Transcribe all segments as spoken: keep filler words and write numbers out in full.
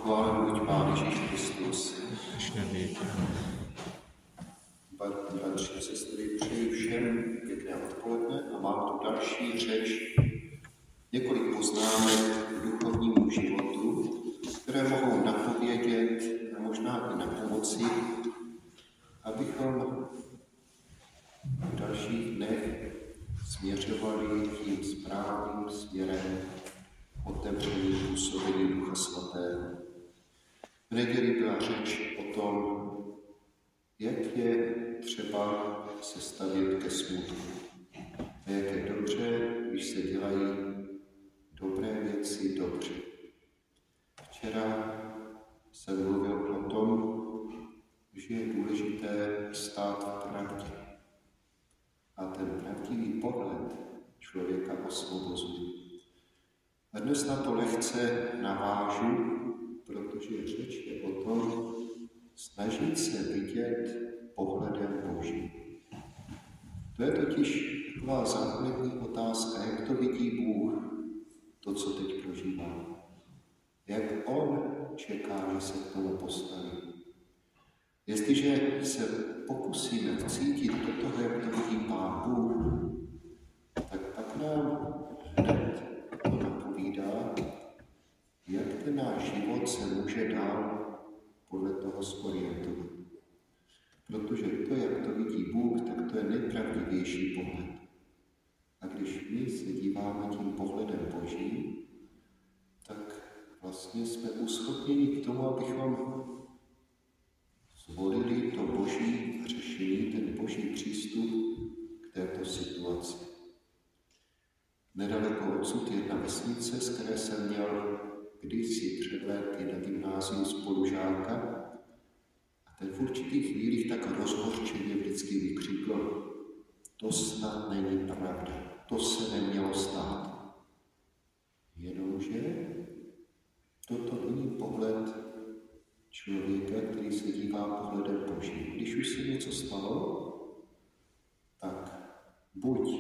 Pochválen buď Pán Ježíš Kristus. Dnešné věky. Bratři a sestry, přeji všem pěkné odpoledne a mám tu další řeč, několik poznámek k duchovnímu životu, které mohou napovědět a možná i na pomoci, abychom v dalších dnech směřovali tím správným směrem otevření působení Ducha Svatého. V neděli byla řeč o tom, jak je třeba se stavět ke smutku. A jak je dobře, když se dělají dobré věci dobře. Včera jsem mluvil o tom, že je důležité stát v pravdě. A ten pravdivý pohled člověka osvobozuje. A dnes na to lehce navážu, protože řeč je o tom, snažit se vidět pohledem Božím. To je totiž taková základní otázka, jak to vidí Bůh, to, co teď prožívá. Jak On čeká, že se k tomu postaví. Jestliže se pokusíme vcítit do toho, jak to vidí Pán Bůh, tak pak nám hned to napovídá, jak ten náš život se může dál podle toho zorientovat. Protože to, jak to vidí Bůh, tak to je nejpravdivější pohled. A když my se díváme tím pohledem Božím, tak vlastně jsme uschopněni k tomu, abychom zvolili to Boží řešení, ten Boží přístup k této situaci. Nedaleko odsud jedna vesnice, z které jsem měl kdysi před lety na gymnáziu spolužáka, a ten v určitých chvílích tak rozhořčeně vždycky vykřikl: to snad není pravda, to se nemělo stát. Jenomže toto není pohled člověka, který se dívá pohledem Božím. Když už se něco stalo, tak buď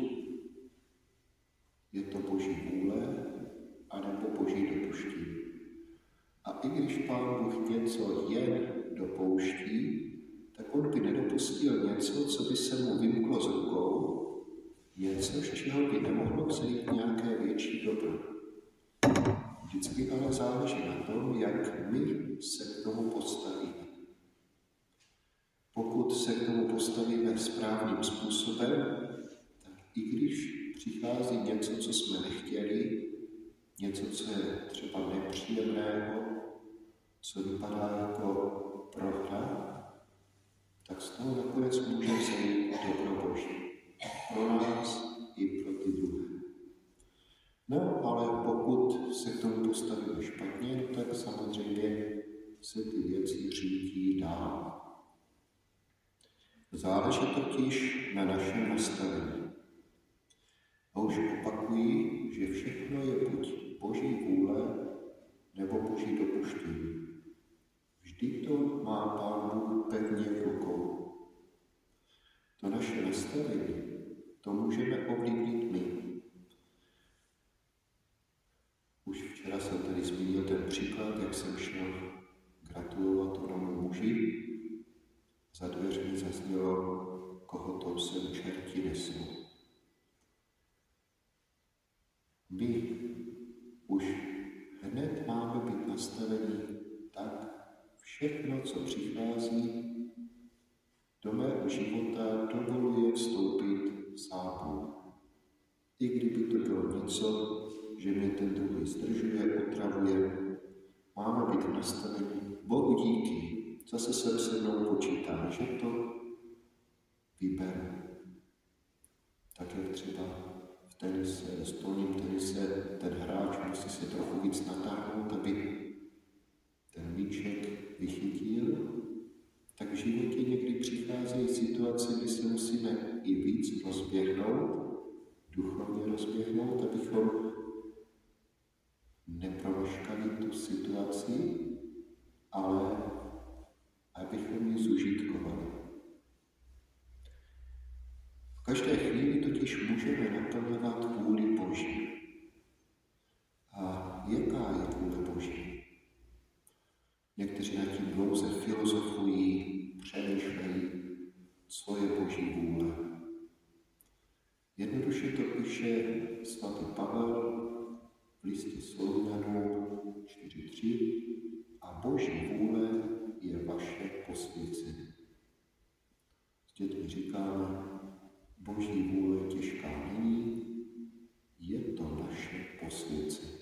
je to Boží vůle, anebo Boží dopuštění. A i když Pán Bůh něco jen dopouští, tak on by nedopustil něco, co by se mu vymklo z rukou, něco, z čeho by nemohlo vzejít nějaké větší dobro. Vždycky ale záleží na tom, jak my se k tomu postavíme. Pokud se k tomu postavíme správným způsobem, tak i když přichází něco, co jsme nechtěli, něco, co je třeba nepříjemného, co vypadá jako prohra, tak z toho nakonec může vzejít dobro Boží. Pro nás i pro ty druhé. No, ale pokud se k tomu postavíme špatně, no, tak samozřejmě se ty věci řítí dál. Záleží totiž na našem nastavení. A už opakuji, že všechno je buď Boží vůle, nebo Boží dopuštění. Vždy to má Pán Bůh pevně v rukou. To naše nastavení, to můžeme ovlivnit my. Už včera jsem tady zmínil ten příklad, jak jsem šel gratulovat onomu muži. Za dveřmi zaznělo: koho to sem čerti nesou. My už hned máme být nastavení tak, všechno, co přichází do mého života, dovoluje vstoupit sám. I kdyby to bylo něco, že mě ten druhý zdržuje, otravuje, máme být nastavení Bohu díky, zase jsem se mnou počítá, že to vyberu. Tak jak třeba v tenise, stolním tenise, ten hráč musí se trochu víc natáhnout, aby ten míček vychytil, tak v životě někdy přicházejí situace, kdy se musíme i víc rozběhnout, duchovně rozběhnout, abychom nepromeškali tu situaci, ale abychom ji zužitkovali. V každé chvíli totiž můžeme naplňovat vůli Boží. A jaká je vůle Boží? Někteří nad tím dlouze filozofují, přemýšlejí, co je Boží vůle. Jednoduše to píše svatý Pavel v listě Solunanům čtyři tři a Boží vůle je vaše posvěcení. S dětmi říkáme, Boží vůle těžká není, je to naše posvěcení.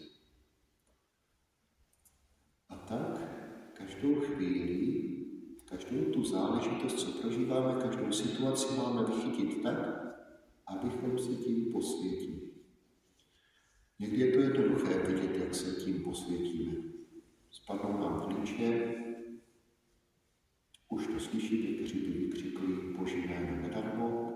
A tak každou chvíli, každou tu záležitost, co prožíváme, každou situaci máme vychytit tak, abychom se tím posvětili. Někdy je to jednoduché vidět, jak se tím posvětíme. Spadnou nám klíče, už to slyší, někteří by vykřikli Boží jméno nedarmo.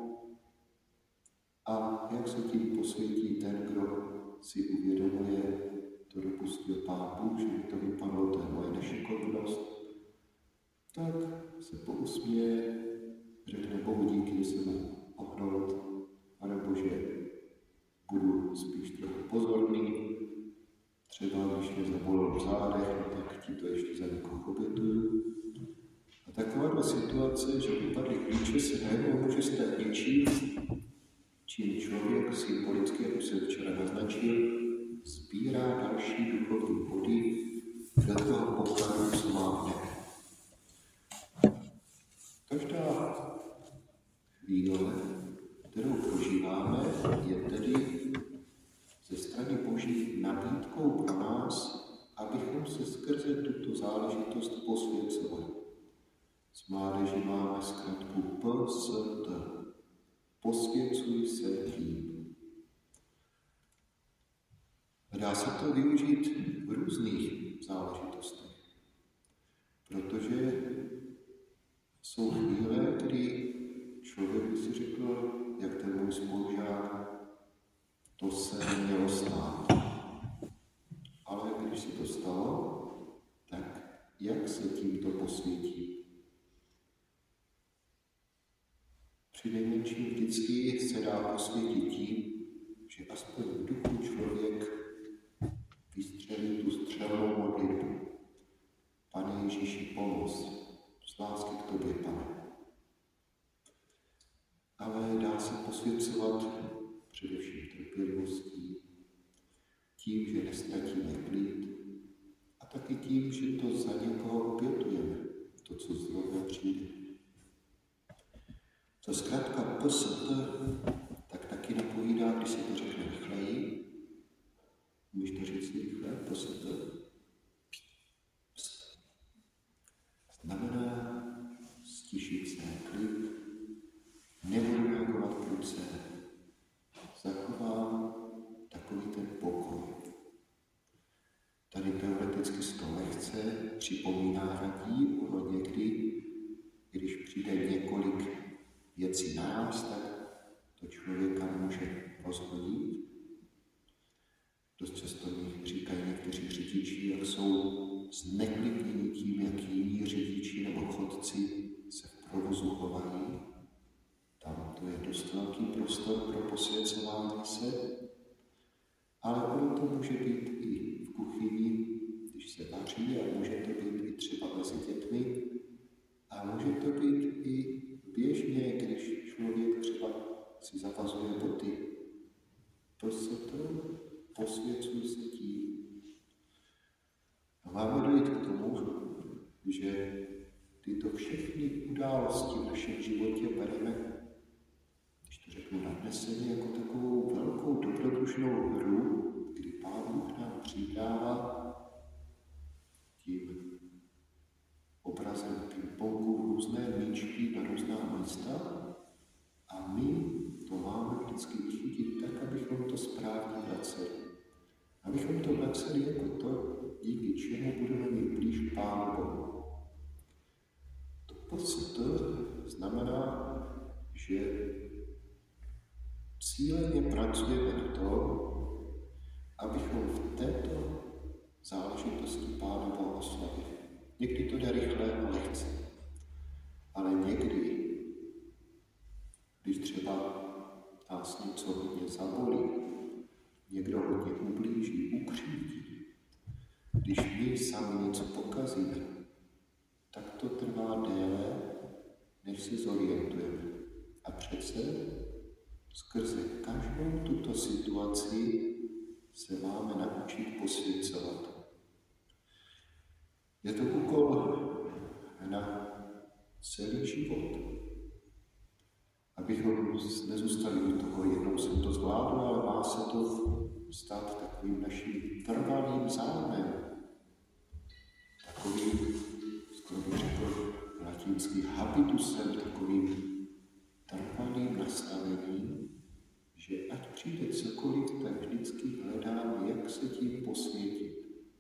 A jak se tím posvětí ten, kdo si uvědomuje, to dopustil Pán Bůh, že to vypadlo, to je moje nešikovnost, tak se pousměje, řekne Bohu díky, že jsem mu ohnout, Pane Bože, budu spíš trochu pozorný, třeba když mě zabolel v zádech, no tak ti to ještě za někoho obětuju. A taková situace, že vypadly klíče, se najednou může stát něčím, čím člověk symbolicky, jak už jsem včera naznačil, sbírá další duchovní body do toho pokladu, co má v nebi. Každá chvíle, kterou prožíváme, je tedy ze strany Boží nabídkou pro nás, abychom se skrze tuto záležitost posvěcovali. S mládeží máme zkrátku P S T. Posvěcuj se tím. Dá se to využít v různých záležitostech, protože jsou chvíle, kdy člověk by si řekl, jak ten můj spolužák, to se nemělo stát. Ale když se to stalo, tak jak se tímto posvětí? Přinejmenším vždycky se dá posvětit tím, že aspoň v duchu člověk vystřelí tu střelnou modlitbu. Pane Ježíši, pomoz, z lásky k tobě, Pane. Ale dá se posvěcovat především trpělivostí, tím, že nestratíme klid a taky tím, že to za někoho obětujeme, to, co zrovna přijde. To zkrátka P S T, tak taky napovídá, když se to řekne rychleji. Můžeš to říct rychle, P S T. Znamená stišit se, klid, nebudu reagovat prudce, zachovám takový ten pokoj. Tady teoreticky z toho lehce připomíná radí, ono někdy, když přijde několik věcí naraz, tak to člověka může rozhodit. Dost často mi říkají někteří řidiči, jak jsou zneklidněni tím, jak jiní řidiči nebo chodci se v provozu chovají. Tam to je dost velký prostor pro posvěcování se, ale ono to může být i v kuchyni, když se vaří, a může to být i třeba mezi dětmi, a může to být i běžně, když člověk třeba si zavazuje boty. Prostě to posvěcuj se tím. A máme dojít k tomu, že tyto všechny události v našem životě bereme, když to řeknu nadneseně, jako takovou velkou dobrodružnou hru, kdy Pán Bůh nám přidává tím obrazem ping-pongu různé míčky na různá místa a my to máme vždycky vychytit tak, abychom to správně vraceli. Abychom to vraceli jako to, díky čemu budeme mít blíž k Pánu Bohu. To podstatě znamená, že cíleně pracujeme na to, abychom v této záležitosti Pána Boha oslavili. Někdy to jde rychle a lehce, ale někdy, když třeba nás něco hodně zabolí, někdo hodně ublíží, ukřívdí, když my sami něco pokazíme, tak to trvá déle, než se zorientujeme. A přece skrze každou tuto situaci se máme naučit posvěcovat. Je to úkol na celý život. Abychom nezůstali u toho, jednou jsem to zvládl, ale má se to stát takovým naším trvalým zájmem. Takovým, skoro bych řekl, latinským habitusem, takovým trvalým nastavením, že ať přijde cokoliv, tak vždycky hledám, jak se tím posvětit.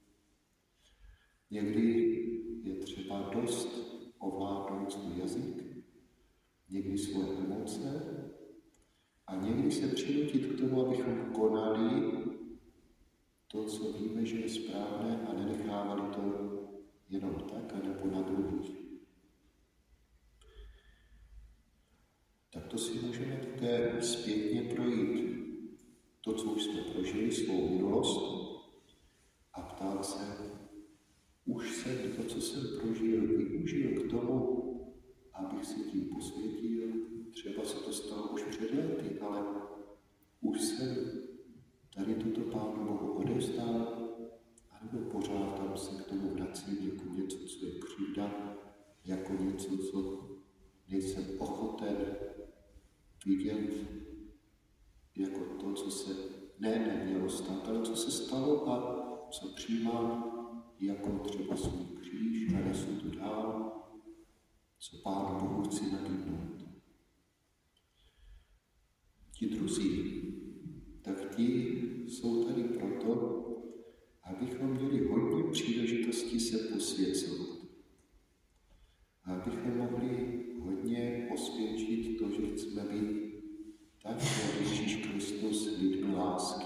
Někdy je třeba dost ovládnout svůj jazyk, někdy svoje emoce a někdy se přinutit k tomu, abychom konali to, co víme, že je správné a nenechávali to jenom tak, anebo na druhých. Tak to si můžeme také zpětně projít to, co už jsme prožili, svou minulost a ptát se, už jsem to, co jsem prožil, využil k tomu, abych si tím posvětil. Třeba se to stalo už před lety, ale už jsem tady tuto Pánu Bohu odevzdal, anebo pořád tam se k tomu vracím jako něco, co je křivda, jako něco, co nejsem ochoten vidět jako to, co se ne nemělo stát, ale co se stalo a co přijímám jako třeba svůj kříž a nesu to dál, co Pánu Bohu chci nabídnout. Ti druzí, tak ti jsou tady proto, abychom měli hodně příležitosti se posvěcovat. A abychom mohli hodně osvědčit to, že chceme být tak, jak Ježíš Kristus lidmi lásky.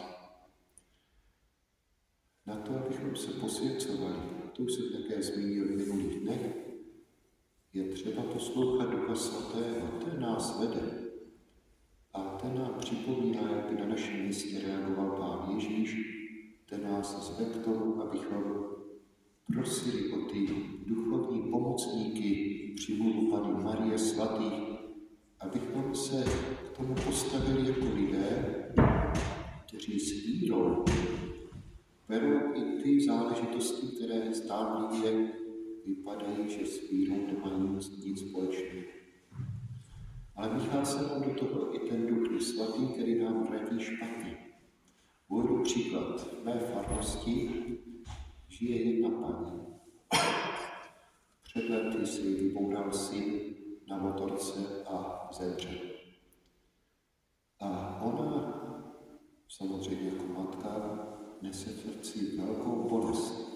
Na to, abychom se posvěcovali, to už jsem také zmínil v minulých dnech, je třeba poslouchat Ducha Svatého, ten nás vede. A ten nám připomíná, jak by na našem místě reagoval Pán Ježíš, ten nás zve k tomu, abychom prosili o ty duchovní pomocníky při vůli Panny Marie svatých, abychom se k tomu postavili jako lidé, kteří s vírou berou i ty záležitosti, které zdánlivě vypadají, že s vírou nemají nic společného. Ale míchá se nám do toho i ten Duch Svatý, který nám radí špatně. Uvedu příklad. V mé farnosti žije jedna paní. Před lety si vyboural syn na motorce a zemřel. A ona, samozřejmě jako matka, nese v srdci velkou bolest.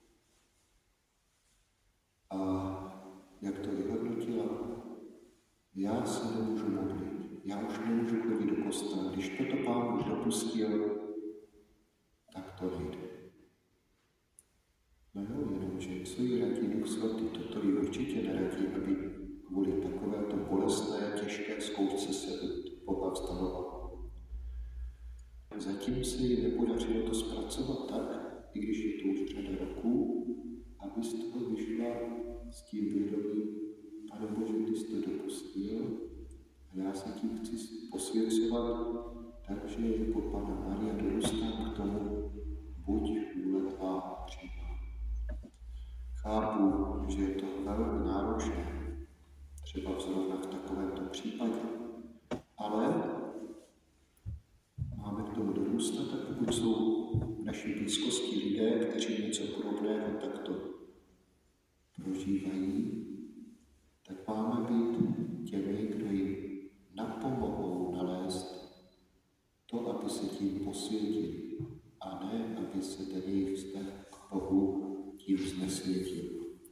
A jak to vyhodnotila? Já se nemůžu modlit, já už nemůžu chodit do kostela. Když toto Pán Bůh dopustil, tak to nejde. No jo, jenomže co jí radí Duch Svatý? Toto jí určitě neradí, aby kvůli takovéto bolestné, těžké zkoušce se Boha vstanovala. Zatím se jí nepodařilo to zpracovat tak, i když je to už řada roků, aby z toho vyšla s tím vědomím, Pane Bože, ty jsi to dopustil a já se tím chci posvěcovat, takže jako Panna Maria dorůstám k tomu, buď vůle tvá přímá. Chápu, že je to velmi náročné, třeba zrovna v takovémto případě, ale máme k tomu dorůstat a pokud jsou v naší blízkosti lidé, kteří něco podobného takto prožívají, tak máme být těmi, kdo jim napomohou nalézt to, aby se tím posvětili, a ne, aby se ten jejich vztah k Bohu tím znesvětil.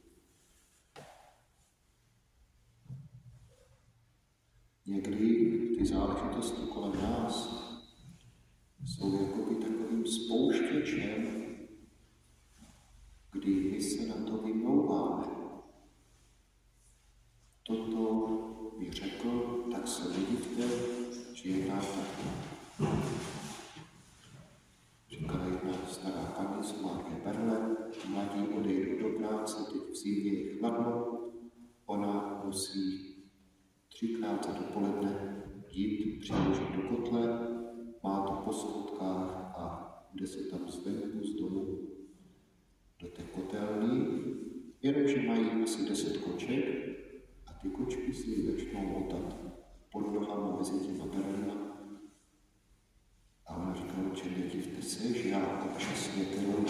Někdy ty záležitosti kolem nás jsou jakoby takovým spouštěčem, kdy my se na to vymlouváme. Toto mi řekl, tak se vidíte, že je nám tak. Říkala jedna stará paní, co má dvě berle, mladí odejdou do práce, práce, teď v zimě je chladno, ona musí třikrát za dopoledne jít, přiložit do kotle, má to po schůdkách a jde se tam zvenku z domu do té kotelny, jenomže mají asi deset koček a ty kočky si začnou motat pod nohama mezi těma berlima. A ona říká, že nedivte se, že já občas některou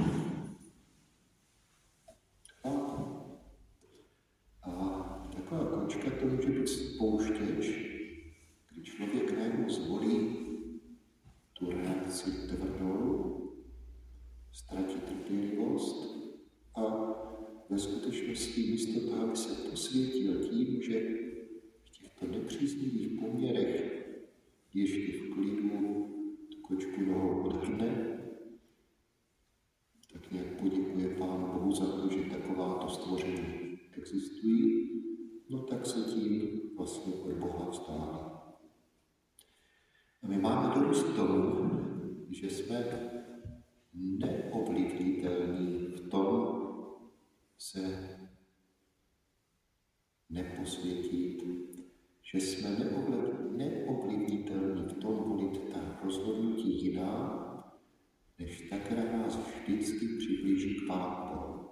a taková kočka to může být spouštěč, kdy člověk najednou zvolí tu reakci tvrdou, ztratí trpělivost a ve skutečnosti místo toho, aby se posvětil tím, že v těchto nepříznivých poměrech ještě v klidu tu kočku nohou odhrne, tak nějak poděkuje Pánu Bohu za to, že takováto stvoření existují, no tak se tím vlastně od Boha vzdálí. A my máme dorůst tomu, že jsme neovlivnitelní v tom se neposvětit, že jsme neovlivnitelní v tom volit ta rozhodnutí jiná, než ta, která nás vždycky přiblíží k Pánu Bohu.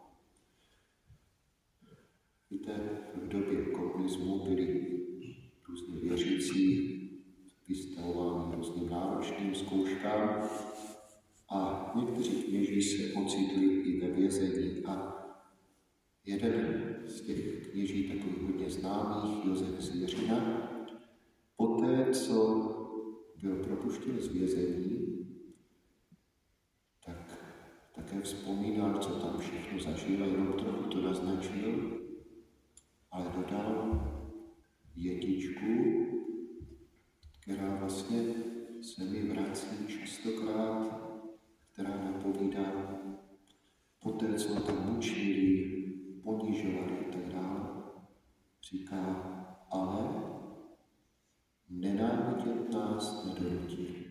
Víte, v době komunismu byli různě věřící vystavováni různým náročným zkouškám a někteří kněží se ocitli i ve vězení a jeden z těch kněží, takových hodně známých, Josef Zvěřina, poté, co byl propuštěn z vězení, tak také vzpomínal, co tam všechno zažil, jenom trochu to naznačil, ale dodal větičku, která vlastně se mi vrací častokrát, která napovídá poté, co tam mučili, ponižovali a tak dále, říká, ale nenávidět nás nedonutí.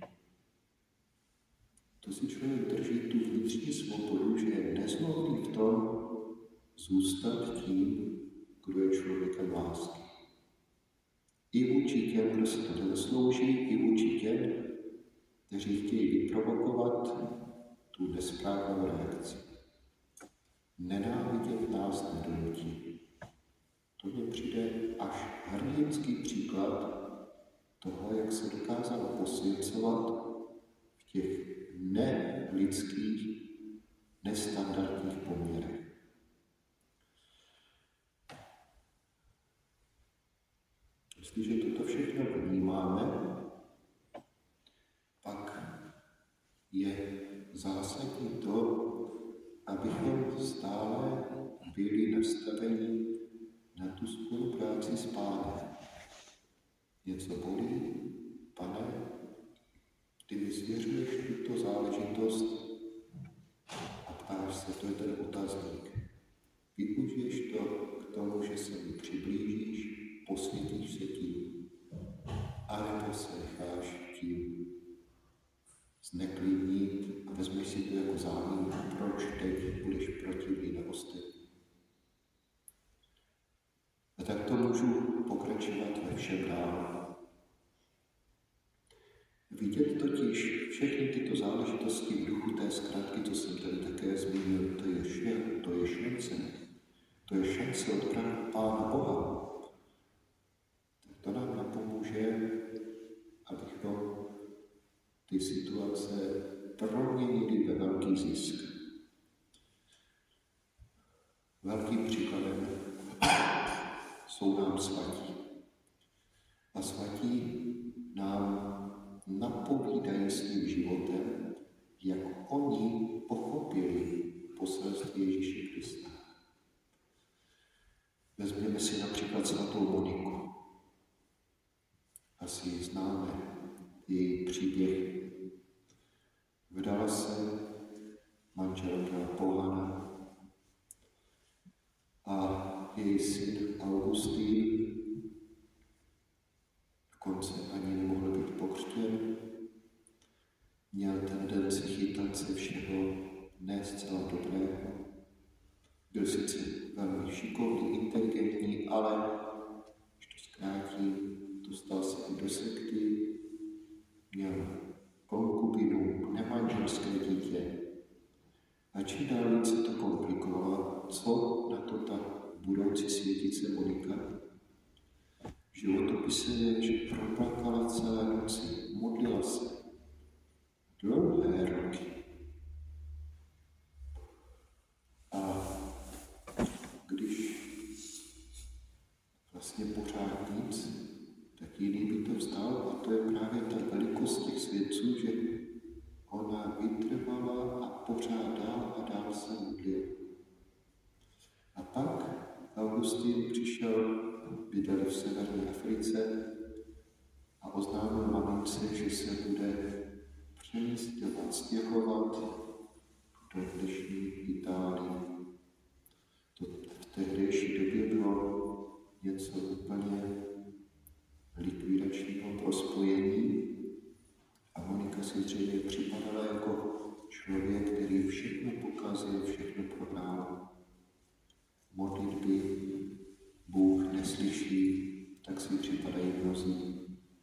To si člověk drží tu vnitřní svobodu, že je nezlobný v tom zůstat tím, kdo je člověkem lásky. I vůči těm, kdo si to nezaslouží, i vůči těm, kteří chtějí vyprovokovat tu nesprávnou reakci. Nenávidět nás nedonutí. To mně přijde až hrdinský příklad toho, jak se dokázal posvěcovat v těch nelidských, nestandardních poměrech. Jestliže toto všechno vnímáme, pak je zásadní to, abychom stále byli nastaveni na tu spolupráci s Pánem. Něco bolí, Pane, ty mi svěřuješ tuto záležitost a ptáš se, to je ten otazník. Využiješ to k tomu, že se mi přiblížíš, posvětíš se tím, anebo se necháš tím zneklidnit a vezmeš si to jako záminku, proč teď budeš protivný na ostatní. A tak to můžu pokračovat ve všem dál. Vidět totiž všechny tyto záležitosti v duchu té zkratky, co jsem tady také zmínil, to je, še, to je šance. To je šance od Pána Boha. Tak to nám napomůže, abychom ty situace proměnili ve velký zisk. Velkým příkladem jsou nám svatí. A svatí nám napovídají svým životem, jak oni pochopili poselství Ježíše Krista. Vezměme si například svatou Moniku. Asi ji známe, její příběh. Vdala se, manžel byl pohana a její syn Augustín dokonce ani nemohl být pokřtěn. Měl tendenci chytat se všeho ne zcela dobrého. Byl sice velmi šikovný, inteligentní, ale když to zkrátí, dostal se i do sekty, měl konkubinu, nemanželské dítě. A čím dál víc se to komplikovalo, co na to ta budoucí světice Monika. V životopise je, že proplakala celé noci, modlila se dlouhé roky. A když vlastně pořád nic, tak jiný by to vzdal. A to je právě ta velikost těch svědců, že ona vytrvala a pořád dál a dál se modlila. A pak Augustin přišel, bydleli v severní Africe a oznámil mamince, že se bude přemístěvat, stěhovat do dnešní Itálie. To v tehdejší době bylo něco úplně likvidačního pro spojení a Monika si zřejmě připadala jako člověk, který všechno pokazil, všechno prohrál. Modlitby Bůh neslyší, tak si připadají mnozí.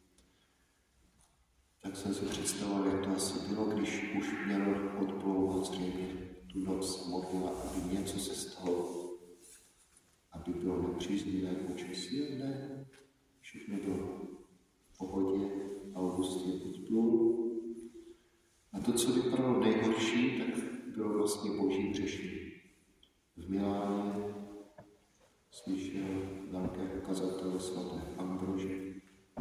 Tak jsem si představoval, jak to asi bylo, když už měl odplouvat zřejmě tu noc modlila, aby něco se stalo, aby bylo nepříznivé počasí, ne, všechno bylo v pohodě, Augustin odplul. A to, co vypadalo nejhorší, tak bylo vlastně boží řešení. V Miláně slyšel velkého kazatele svaté Ambrože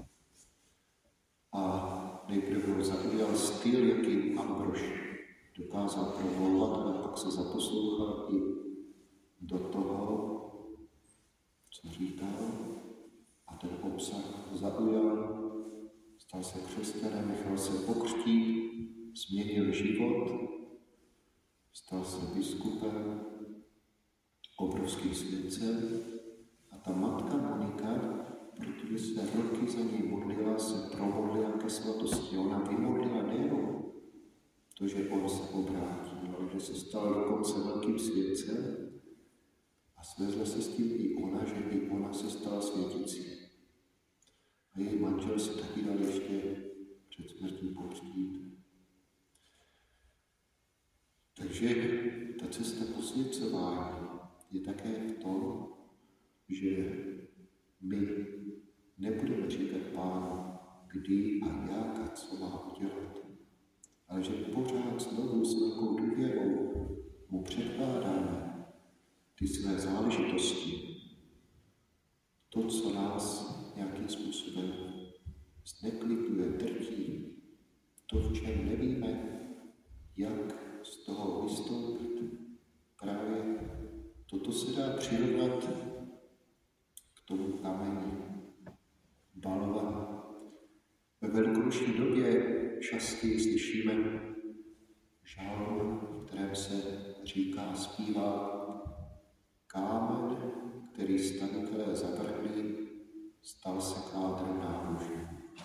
a nejprve ho zaujal styl, jakým Ambrož dokázal promlouvat, ale pak se zaposlouchal i do toho, co říkal, a ten obsah zaujal, stal se křesťanem, nechal se pokřtít, změnil život, stal se biskupem, obrovským svědcem a ta matka Monika, protože se roky za něj modlila, se promodlila ke svatosti. Ona vymodlila nejenom to, že on se obrátil, ale že se stal dokonce velkým svědcem a svezla se s tím i ona, že i ona se stala světicí. A její manžel se taky dal ještě před smrtí pokřtít. Takže ta cesta posvěcování je také v tom, že my nebudeme říkat Pánu, kdy a jak a co má udělat, ale že pořád znovu s velkou důvěrou mu předkládáme ty své záležitosti, to, co nás nějakým způsobem zneklidňuje, drtí, to, v čem nevíme, jak z toho vystoupit. Právě toto se dá přirovnat k tomu kameni. Balvan. Ve velikonoční době častěji slyšíme žalm, v kterém se říká, zpívá kámen, který stavitelé zavrhli, stal se kádrem náboží.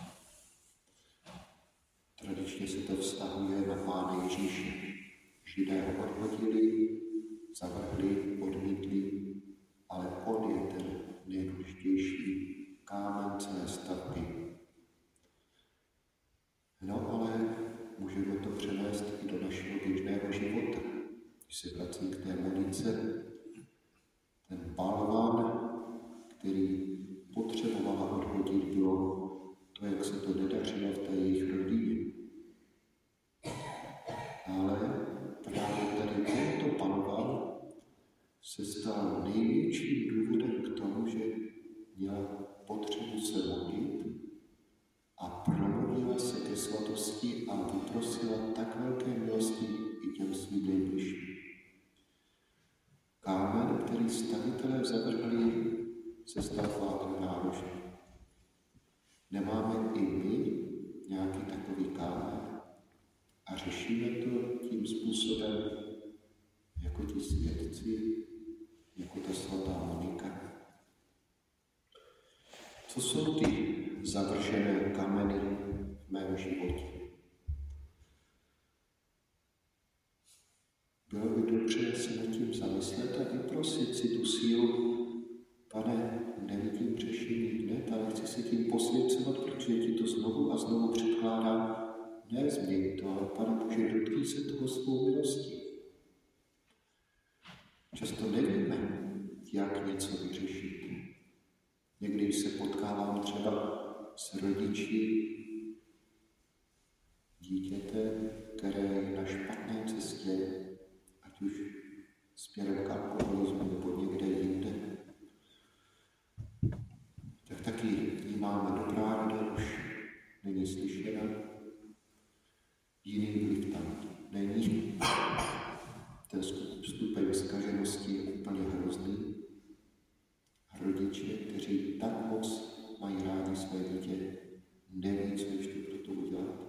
Tradičně se to vztahuje na Pána Ježíše. Židé ho odhodili, zavrhli, odmítli, ale on je ten nejdůležitější kámen celé stavby. No ale můžeme to přenést i do našeho běžného života. Když se vracím k té Monice, ten balvan, který potřebovala odhodit, bylo to, jak se to nedařilo v té jejich rodině. Ale právě tady tento balvan se stal největším důvodem k tomu, že měla potřebu se modlit a promodlila se ke svatosti a vyprosila tak velké milosti i těm svým nejbližším. Kámen, který stavitelé zavrhli, se stal kádrem náboží. Nemáme i my nějaký takový kámen a řešíme to tím způsobem, jako ti svědci, jako ta svatá Monika. Co jsou ty zavržené kameny v mém životě? Bylo by dobře se nad tím zamyslet, zamyslet a vyprosit si tu sílu. Pane, nevidím řešení hned, ale chci se tím posvěcovat, protože ti to znovu a znovu předkládám. Ne změň to, ale Pane Bože, dotkni se toho svou milostí. Často nevíme, jak něco vyřešit. Někdy, když se potkávám třeba s rodiči dítěte, které je na špatné cestě, ať už směrem k alkoholismu nebo někde jinde, tak taky vnímáme dobrá rada, už není slyšena, jiný vliv tam není. Ten stupeň zkaženosti je úplně hrozný. Rodiče, kteří tak moc mají rádi své dítě, neví, co ještě pro to udělat.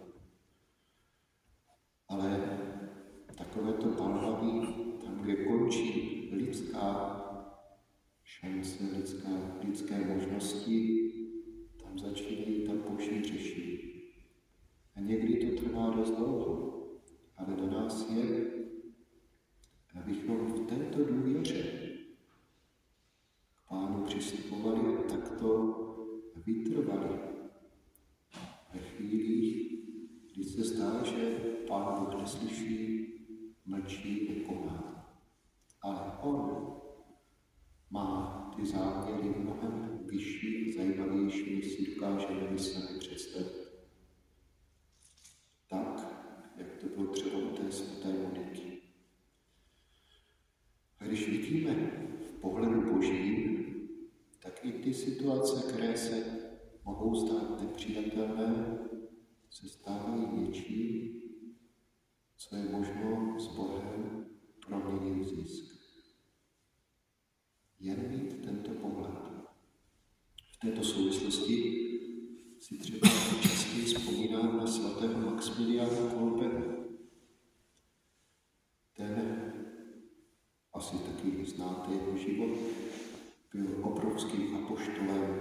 Ale takovéto balvaví, tam, kde končí lidská šance, lidská, lidské možnosti, tam začínají tam boží řešení. A někdy to trvá dost dlouho, ale na nás je, abychom v této důvěře k Pánu přistupovali a takto vytrvali. Ve chvílích, kdy se zdá, že Pán Bůh neslyší, mlčí, nekoná. Ale On má ty záměry mnohem vyšší a zajímavější, než si dokážeme my sami představit. Tak, jak to bylo třeba u té svaté Moniky. A když vidíme v pohledu Božím, tak i ty situace, které se mohou stát nepřijatelné, se stávají něčím, co je možno s Bohem proměnit v zisk. Jen mít tento pohled. V této souvislosti si třeba častěji vzpomínám na svatého Maxmiliána Kolbego. Ten, asi taky znáte jeho život, byl obrovským apoštolem,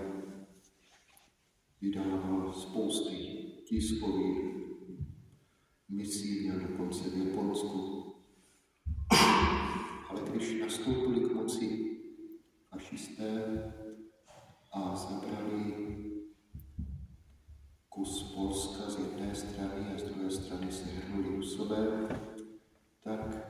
vydával spousty tiskových misí, měl dokonce v Japonsku. Ale když nastoupili k moci fašisté a zabrali kus Polska z jedné strany a z druhé strany se hrnuli Rusové, tak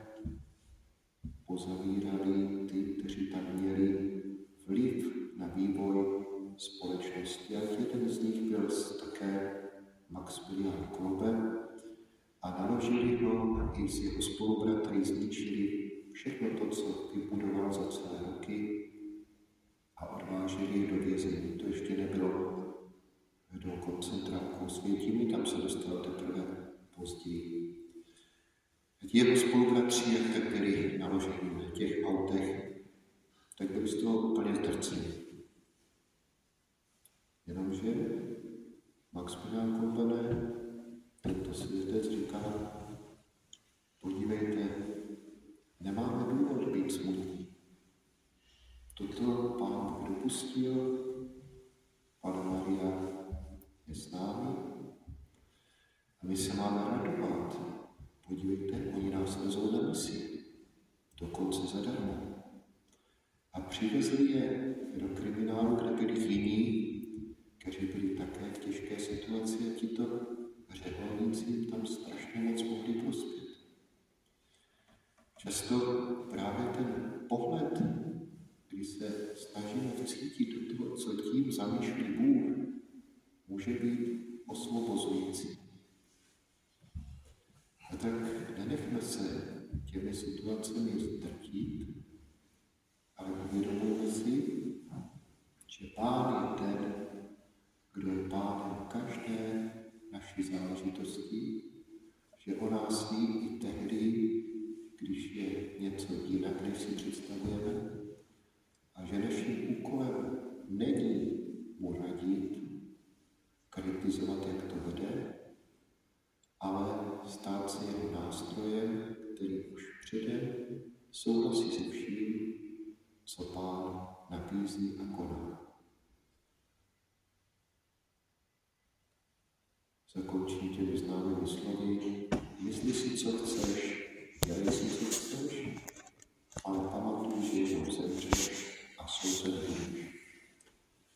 pozavírali ty, kteří tam měli vliv na vývoj společnosti. A jeden z nich byl také Maxmilián Kolbe a naložili ho i s jeho spolubratry, zničili všechno to, co vybudoval za celé roky a odváželi je do vězení. To ještě nebylo do koncentráku Světimi, tam se dostal teprve později. Jeho spolubratři, jak tak byli naloženi na těch autech, tak byli z toho úplně zdrceni. Jenomže Maxmilián Kolbe, tento světec, říká, podívejte, nemáme důvod být smutní. Toto Pán Bůh dopustil, Panna Maria je s námi a my se máme radovat. Podívejte, oni nás vezou na misi, dokonce zadarmo. A přivezli je do kriminálu, kde byli jiní, kteří byli také v těžké situaci a tito řeholníci jim tam strašně moc mohli prospět. Často právě ten pohled, kdy se snažíme vcítit do toho, co tím zamýšlí Bůh, může být osvobozující. A tak nenechme se těmi situacemi zdrtit, ale uvědomujeme si, že Pán je ten, kdo je Pánem každé naší záležitosti, že o nás ví i tehdy, když je něco jinak, než si představujeme, a že naším úkolem není mu radit, kritizovat, jak to vede, ale stát se jeho nástrojem, který už předem souhlasí se vším, co Pán nabízí a koná. Zakončím těmi známými slovy. Mysli si, co chceš, dělej si, co chceš,